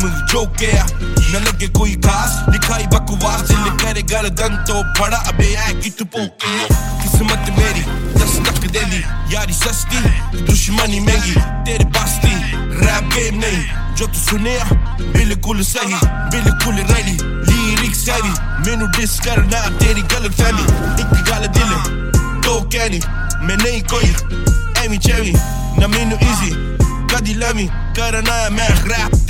मुझे जो किया न लगे कोई खास लिखाई बकवास दिल करे गर्दन तो पड़ा अबे है कि तू पोके किस्मत मेरी दस्तक दे दी यारी सस्ती दुश्मनी महंगी तेरे बस्ती रैप गेम नहीं जो तू सुने बिल्कुल सही बिल्कुल रेडी लिरिक्स हैवी मैनू डिस करना तेरी गलतफहमी एक गल दिल तो कहनी मैं नहीं कोई एवी चेवी ना मैनू इजी कदी लवी करना मैं रैप